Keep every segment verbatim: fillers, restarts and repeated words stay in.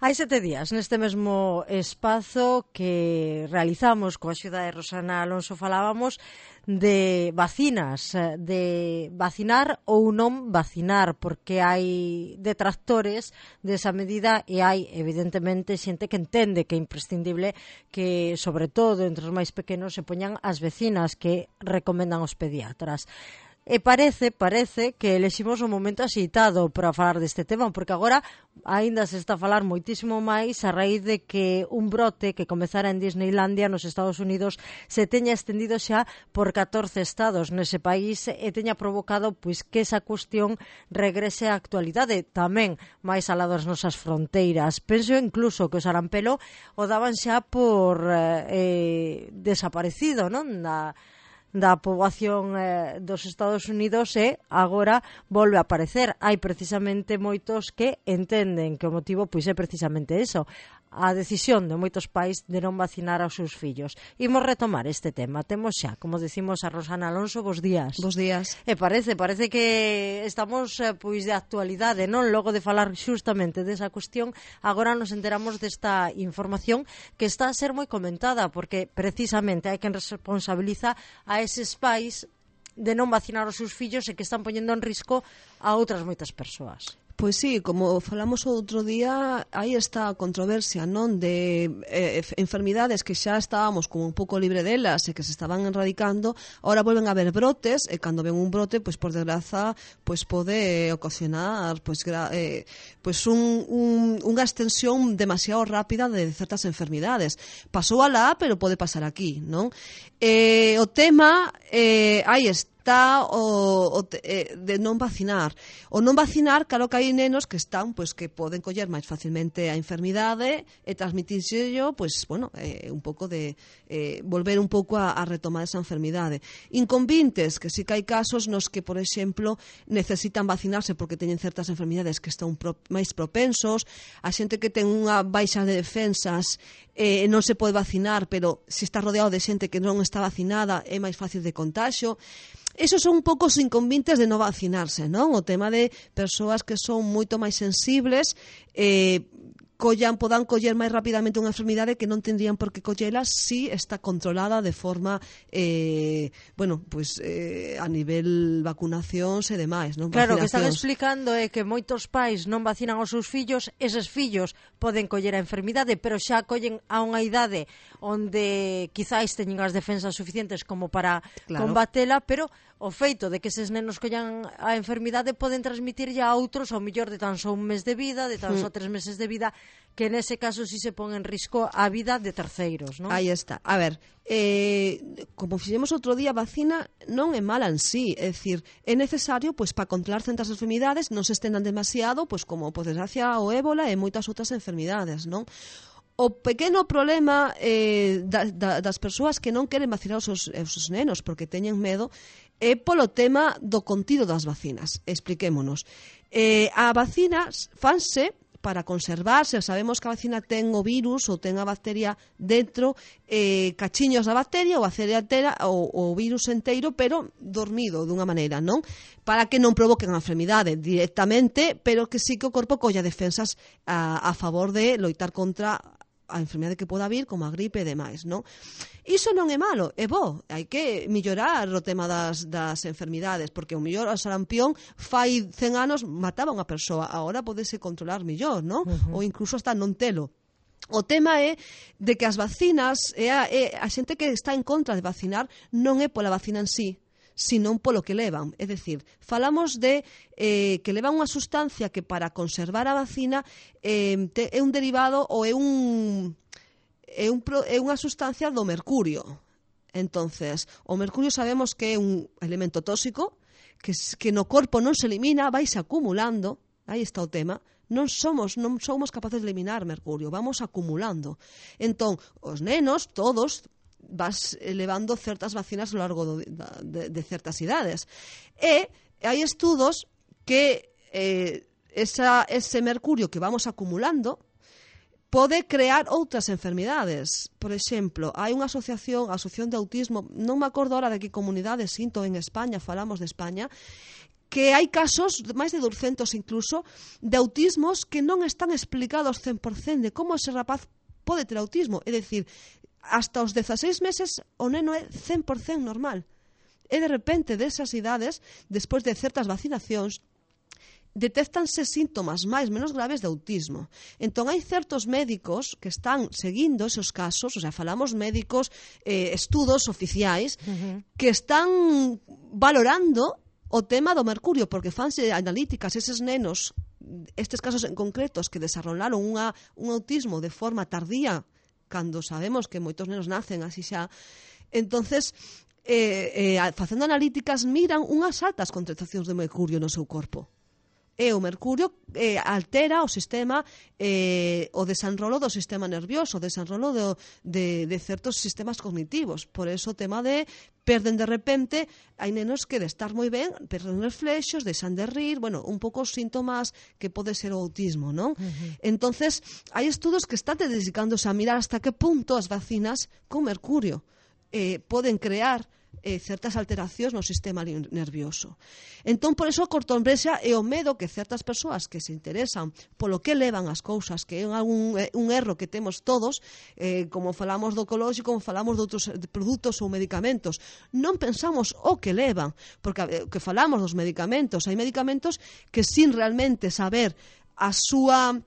Hai sete días, neste mesmo espazo que realizamos coa axuda de Rosana Alonso, falábamos de vacinas, de vacinar ou non vacinar, porque hai detractores desa medida e hai, evidentemente, xente que entende que é imprescindible que, sobre todo, entre os máis pequenos, se poñan as vecinas que recomendan os pediatras. E parece, parece que eleximos o momento axeitado para falar deste tema, porque agora aínda se está a falar moitísimo máis a raíz de que un brote que comezara en Disneylandia nos Estados Unidos se teña estendido xa por catorce estados nese país e teña provocado pois que esa cuestión regrese á actualidade tamén máis alá das nosas fronteiras. Penso incluso que o sarampelo o daban xa por eh, desaparecido, non? Da da poboación eh, dos Estados Unidos e agora volve a aparecer. Hai precisamente moitos que entenden que o motivo pois é precisamente eso, a decisión de moitos pais de non vacinar aos seus fillos. Imos retomar este tema. Temos xa, como decimos, a Rosana Alonso. Bos días. Bos días. E parece, parece que estamos eh, pois de actualidade, non? Logo de falar xustamente desa cuestión, agora nos enteramos desta información que está a ser moi comentada, porque precisamente hai quen responsabiliza a eses pais de non vacinar os seus fillos e que están poñendo en risco a outras moitas persoas. Pois sí, como falamos outro día, hai esta controversia, non, de eh, enfermidades que xa estábamos como un pouco libre delas e que se estaban erradicando, ahora volven a haber brotes, e cando ven un brote, pois por desgraza, pois pode ocasionar pois, gra, eh, pois un, un, unha extensión demasiado rápida de certas enfermidades. Pasou alá, pero pode pasar aquí, non? Eh, o tema, eh, aí está, está o, o eh, de non vacinar. O non vacinar, claro que hai nenos que están, pois que poden coller máis facilmente a enfermidade e transmitírsello, pois, bueno, eh, un pouco de eh, volver un pouco a, a retomar esa enfermidade. Inconvintes, que sí que hai casos nos que, por exemplo, necesitan vacinarse porque teñen certas enfermidades que están pro, máis propensos, a xente que ten unha baixa de defensas eh, non se pode vacinar, pero se está rodeado de xente que non está vacinada é máis fácil de contagio. Esos son un pouco os inconvintes de non vacinarse, non? O tema de persoas que son moito máis sensibles, eh, collan, podan coller máis rapidamente unha enfermidade que non tendrían por que collela si está controlada de forma eh, bueno, pues, eh, a nivel vacunacións e demais, non? Claro, o que están explicando é que moitos pais non vacinan os seus fillos, eses fillos poden coller a enfermidade, pero xa collen a unha idade onde quizáis teñen as defensas suficientes como para claro. combatela, pero o feito de que eses nenos collan a enfermidade poden transmitirlle a outros ao mellor de tan só un mes de vida, de tan só tres meses de vida, que nese caso si se pon en risco a vida de terceiros, non? Aí está. A ver, eh, como fixemos outro día, a vacina non é mala en sí, é dicir, é necesario pois para controlar certas enfermidades, non se estendan demasiado, pois como por desgracia o ébola e moitas outras enfermidades, non? O pequeno problema eh, da, da, das persoas que non queren vacinar os seus, os seus nenos porque teñen medo é polo tema do contido das vacinas. Expliquémonos. Eh, a vacinas fanse para conservarse, sabemos que a vacina ten o virus ou ten a bacteria dentro, eh, cachiños da bacteria ou a bacteria entera, ou o virus enteiro, pero dormido dunha maneira, non? Para que non provoquen a enfermidade directamente, pero que sí que o corpo colla defensas a, a favor de loitar contra a enfermidade que poda vir, como a gripe e demais, non? Iso non é malo, é bo, hai que mellorar o tema das, das enfermidades, porque o mellor o sarampión fai cen anos mataba unha persoa, agora podese controlar mellor, non? Uh-huh. Ou incluso hasta non telo. O tema é de que as vacinas, é a, é a xente que está en contra de vacinar non é pola vacina en sí, senón polo que levan. É dicir, falamos de eh, que levan unha sustancia que para conservar a vacina eh, te, é un derivado ou é un é, un, é unha sustancia do mercurio. Entonces, o mercurio sabemos que é un elemento tóxico que, que no corpo non se elimina, vais acumulando, aí está o tema, non somos non somos capaces de eliminar mercurio, vamos acumulando. Entón, os nenos, todos, vas elevando certas vacinas ao largo do, de, de certas idades. E hai estudos que eh, esa, ese mercurio que vamos acumulando pode crear outras enfermidades. Por exemplo, hai unha asociación, a Asociación de Autismo, non me acordo ahora de que comunidade, sinto en España, falamos de España, que hai casos, máis de douscentos incluso, de autismos que non están explicados cen por cen de como ese rapaz pode ter autismo. É dicir, hasta os dezaseis meses o neno é cen por cen normal. E de repente, desas idades, despois de certas vacinacións, detéctanse síntomas máis menos graves de autismo. Entón, hai certos médicos que están seguindo esos casos, o sea, falamos médicos, eh, estudos oficiais, uh-huh. que están valorando o tema do mercurio, porque fanse analíticas eses nenos, estes casos en concretos, que desarrollaron unha, un autismo de forma tardía, cando sabemos que moitos nenos nacen así xa, entonces, eh, eh, facendo analíticas, miran unhas altas concentracións de mercurio no seu corpo. E o mercurio eh, altera o sistema, eh, o desenrolo do sistema nervioso, o desenrolo de, de, de certos sistemas cognitivos. Por eso o tema de perden de repente, hai nenos que de estar moi ben, perden reflexos, deixan de rir, bueno, un pouco os síntomas que pode ser o autismo, non? Uh-huh. Entonces, hai estudos que están dedicándose a mirar hasta que punto as vacinas con mercurio eh, poden crear eh, certas alteracións no sistema nervioso. Entón, por eso, a cortombrexa é o medo que certas persoas que se interesan polo que levan as cousas, que é un, un erro que temos todos, eh, como falamos do ecolóxico, como falamos de outros produtos ou medicamentos, non pensamos o que levan, porque eh, que falamos dos medicamentos, hai medicamentos que sin realmente saber a súa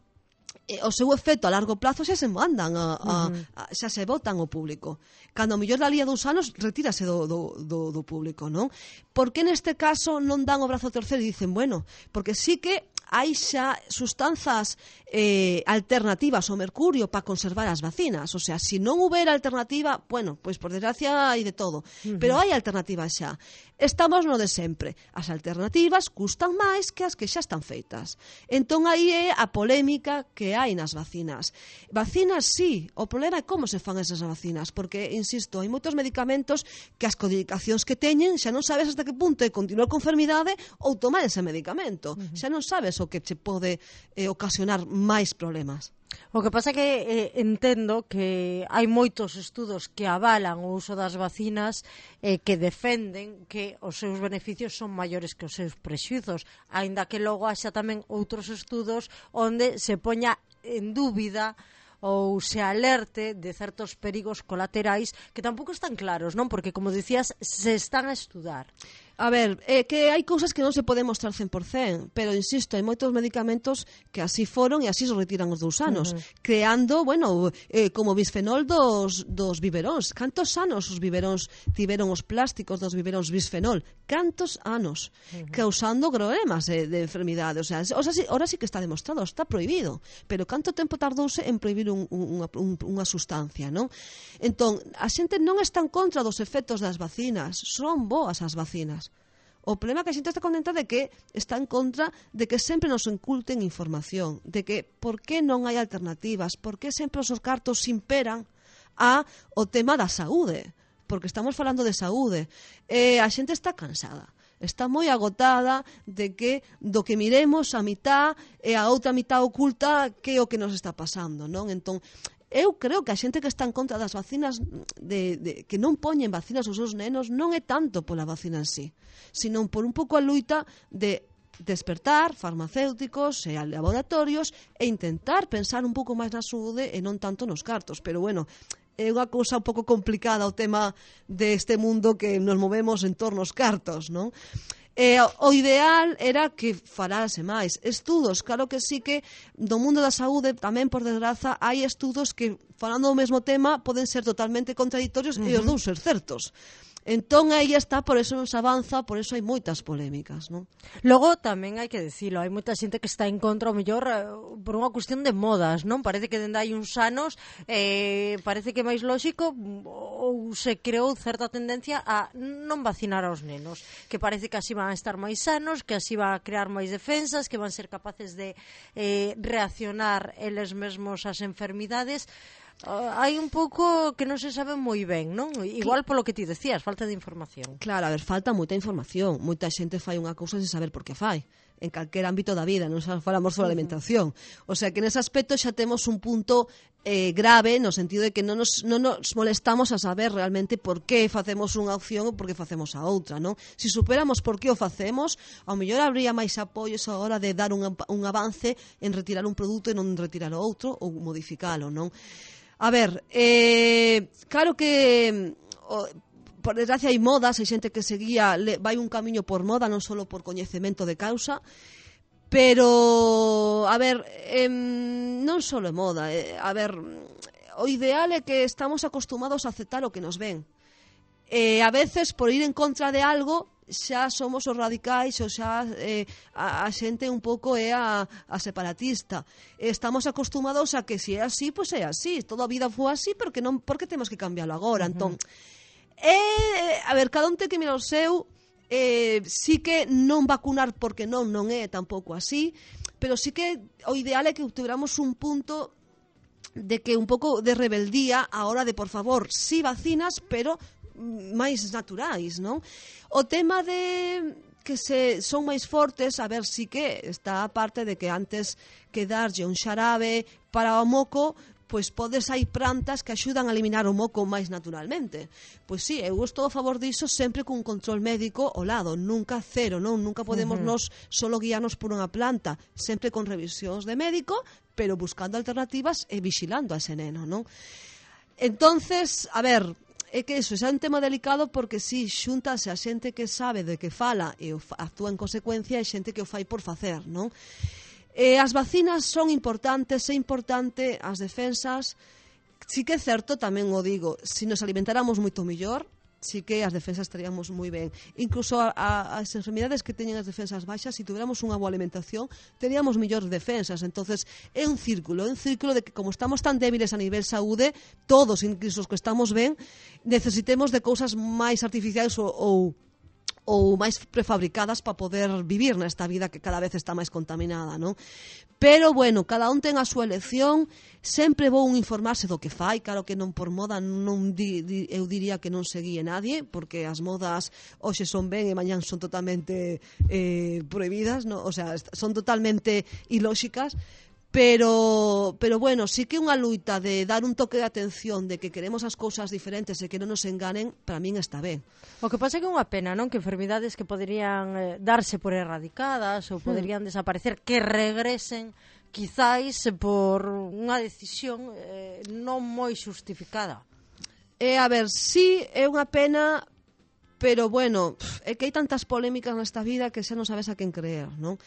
o seu efecto a largo plazo xa se mandan a, a, a, xa se botan ao público. Cando ao mellor dali a dous anos retírase do, do, do, do público, non? Por que neste caso non dan o brazo a torcer e dicen, bueno, porque sí que hai xa sustanzas eh, alternativas ao mercurio para conservar as vacinas. O sea, se si non houbera alternativa, bueno, pois por desgracia hai de todo. Uh-huh. Pero hai alternativas xa. Estamos no de sempre. As alternativas custan máis que as que xa están feitas. Entón aí é a polémica que hai nas vacinas. Vacinas, sí. O problema é como se fan esas vacinas. Porque, insisto, hai moitos medicamentos que as codificacións que teñen xa non sabes hasta que punto é continuar con enfermidade ou tomar ese medicamento. Uh-huh. Xa non sabes o que che pode eh, ocasionar máis problemas. O que pasa é que eh, entendo que hai moitos estudos que avalan o uso das vacinas e eh, que defenden que os seus beneficios son maiores que os seus prexuizos, aínda que logo haxa tamén outros estudos onde se poña en dúbida ou se alerte de certos perigos colaterais que tampouco están claros, non? Porque, como dicías, se están a estudar. A ver, é que hai cousas que non se poden mostrar cen por cen, pero, insisto, hai moitos medicamentos que así foron e así se retiran os dous anos, uh-huh. creando, bueno, eh, como bisfenol dos, dos biberóns. Cantos anos os biberóns tiveron os plásticos dos biberóns bisfenol? Cantos anos? Uh-huh. Causando problemas de, de enfermidade. O sea, o sea, ahora sí que está demostrado, está prohibido, pero canto tempo tardouse en prohibir un, un, un, unha sustancia, non? Entón, a xente non está en contra dos efectos das vacinas, son boas as vacinas. O problema é que a xente está contenta de que está en contra de que sempre nos inculten información, de que por que non hai alternativas, por que sempre os cartos imperan a o tema da saúde, porque estamos falando de saúde. E a xente está cansada, está moi agotada de que do que miremos a mitad e a outra mitad oculta que é o que nos está pasando, non? Entón, eu creo que a xente que está en contra das vacinas de, de, que non poñen vacinas aos seus nenos non é tanto pola vacina en sí, sino por un pouco a luita de despertar farmacéuticos e laboratorios e intentar pensar un pouco máis na saúde e non tanto nos cartos. Pero bueno, é unha cousa un pouco complicada o tema deste mundo que nos movemos en torno aos cartos, non? Eh, o ideal era que falase máis. Estudos, claro que sí que do mundo da saúde, tamén por desgraza, hai estudos que, falando do mesmo tema, poden ser totalmente contradictorios uh-huh. e os dous ser certos. Entón, aí está, por eso non se avanza, por eso hai moitas polémicas, non? Logo, tamén hai que dicilo, hai moita xente que está en contra, o mellor, por unha cuestión de modas, non? Parece que dende hai uns anos, eh, parece que é máis lóxico, ou se creou certa tendencia a non vacinar aos nenos, que parece que así van a estar máis sanos, que así van a crear máis defensas, que van ser capaces de eh, reaccionar eles mesmos ás enfermidades. Uh, hai un pouco que non se sabe moi ben, non? Igual polo que ti decías, falta de información. Claro, a ver, falta moita información. Moita xente fai unha cousa sen saber por que fai. en calquer ámbito da vida, non xa falamos sobre alimentación. O sea que nese aspecto xa temos un punto eh, grave no sentido de que non nos, non nos molestamos a saber realmente por que facemos unha opción ou por que facemos a outra, non? Si superamos por que o facemos, ao mellor habría máis apoios a hora de dar un, un avance en retirar un produto e non retirar o outro ou modificalo, non? A ver, eh, claro que o, por desgracia hai modas, hai xente que seguía vai un camiño por moda, non só por coñecemento de causa, pero a ver, eh, non só é moda, eh, a ver, o ideal é que estamos acostumados a aceptar o que nos ven. Eh, a veces por ir en contra de algo xa somos os radicais ou xa eh, a, a xente un pouco é a, a separatista. Estamos acostumados a que se é así, pois pues é así. Toda a vida foi así, porque non, porque temos que cambiarlo agora. Uh-huh. Entón, eh, a ver, cada un ten que mirar o seu. Eh, sí que non vacunar porque non, non é tampouco así, pero sí que o ideal é que obtuéramos un punto de que un pouco de rebeldía a hora de, por favor, sí vacinas, pero máis naturais, non? O tema de que se son máis fortes, a ver, si que está a parte de que antes que darlle un xarabe para o moco, pois podes hai plantas que axudan a eliminar o moco máis naturalmente. Pois sí, eu estou a favor diso sempre cun control médico ao lado, nunca cero, non? Nunca podemos uh-huh. nos solo guiarnos por unha planta, sempre con revisións de médico, pero buscando alternativas e vigilando a ese neno, non? Entonces, a ver, é que iso é un tema delicado porque si sí, xúntase a xente que sabe de que fala e actúa en consecuencia e xente que o fai por facer, non? Eh, as vacinas son importantes, é importante as defensas. Si que é certo, tamén o digo, se si nos alimentáramos moito mellor, si que as defensas estaríamos moi ben. Incluso a, a, as enfermidades que teñen as defensas baixas, se si tuviéramos unha boa alimentación, teríamos mellores defensas. Entonces é un círculo, é un círculo de que como estamos tan débiles a nivel saúde, todos, incluso os que estamos ben, necesitemos de cousas máis artificiais ou, ou ou máis prefabricadas para poder vivir nesta vida que cada vez está máis contaminada, non? Pero, bueno, cada un ten a súa elección, sempre vou informarse do que fai, claro que non por moda, non di, di, eu diría que non seguíe nadie, porque as modas hoxe son ben e mañán son totalmente eh, prohibidas, no? O sea, son totalmente ilóxicas, pero, pero bueno, sí que unha luita de dar un toque de atención de que queremos as cousas diferentes e que non nos enganen, para min está ben. O que pasa é que é unha pena, non? Que enfermidades que poderían eh, darse por erradicadas ou poderían hmm. desaparecer, que regresen quizáis por unha decisión eh, non moi xustificada. E a ver, sí, é unha pena, pero bueno, é que hai tantas polémicas nesta vida que xa non sabes a quen creer, non?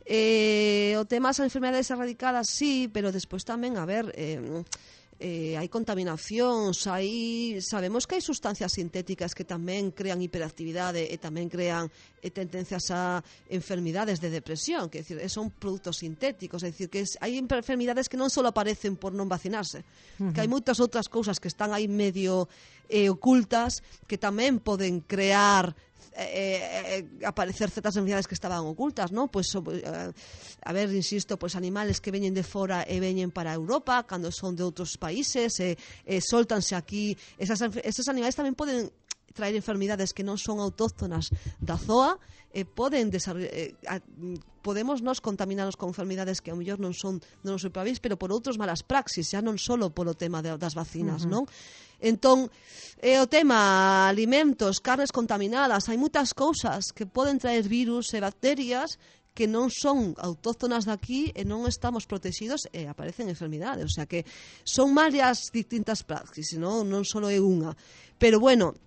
Eh, o tema das enfermedades erradicadas sí, pero despois tamén, a ver, eh, eh, hai contaminacións, hai, sabemos que hai sustancias sintéticas que tamén crean hiperactividade e tamén crean eh, tendencias a enfermidades de depresión, que decir, son produtos sintéticos, é dicir, que es, hai enfermidades que non só aparecen por non vacinarse, uh-huh. que hai moitas outras cousas que están aí medio eh, ocultas que tamén poden crear Eh, eh, aparecer certas enfermedades que estaban ocultas, ¿no? Pues, eh, a ver, insisto, pues animales que veñen de fora e veñen para Europa cando son de outros países e eh, eh, soltanse aquí, esas, esos animales tamén poden traer enfermidades que non son autóctonas da zoa e eh, poden eh, podemos nos contaminarnos con enfermidades que ao mellor non son do noso país, pero por outros malas praxis, xa non solo polo tema de, das vacinas, uh-huh. non? Entón, é o tema alimentos, carnes contaminadas, hai moitas cousas que poden traer virus e bacterias que non son autóctonas daqui e non estamos protegidos e aparecen enfermidades, o sea que son varias distintas praxis, non, non só é unha, pero bueno,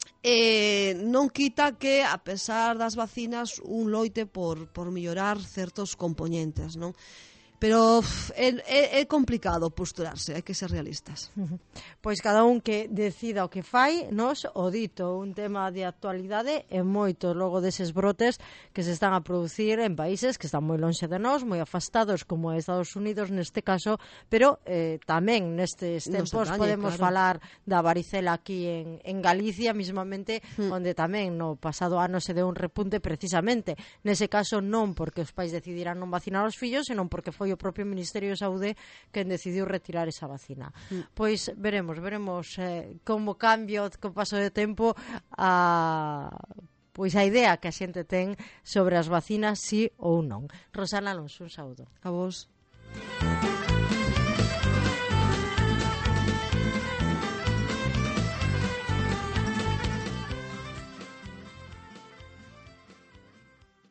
eh, non quita que a pesar das vacinas un loite por, por mellorar certos componentes, non? Pero é, é, é complicado posturarse, hai que ser realistas. Pois cada un que decida o que fai, nos o dito, un tema de actualidade e moito logo deses brotes que se están a producir en países que están moi lonxe de nós, moi afastados como Estados Unidos neste caso, pero eh, tamén nestes tempos no podemos claro. falar da varicela aquí en, en Galicia mismamente, mm. onde tamén no pasado ano se deu un repunte precisamente, nese caso non porque os pais decidiran non vacinar os fillos, senón porque foi o propio Ministerio de Saúde quen decidiu retirar esa vacina. Mm. Pois veremos, veremos eh, como cambio co paso de tempo a pois a idea que a xente ten sobre as vacinas, sí ou non. Rosana Alonso, un saúdo. A vos.